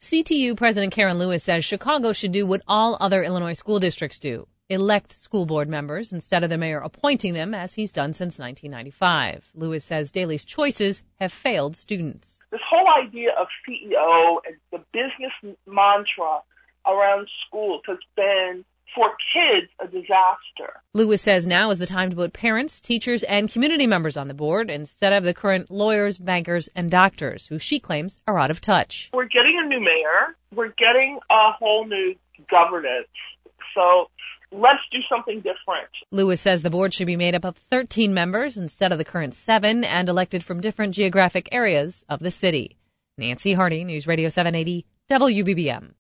CTU President Karen Lewis says Chicago should do what all other Illinois school districts do: elect school board members instead of the mayor appointing them, as he's done since 1995. Lewis says Daley's choices have failed students. This whole idea of CEO and the business mantra around schools has been, for kids, a disaster. Lewis says now is the time to put parents, teachers, and community members on the board instead of the current lawyers, bankers, and doctors, who she claims are out of touch. We're getting a new mayor. We're getting a whole new governance. So let's do something different. Lewis says the board should be made up of 13 members instead of the current 7 and elected from different geographic areas of the city. Nancy Hardy, News Radio 780, WBBM.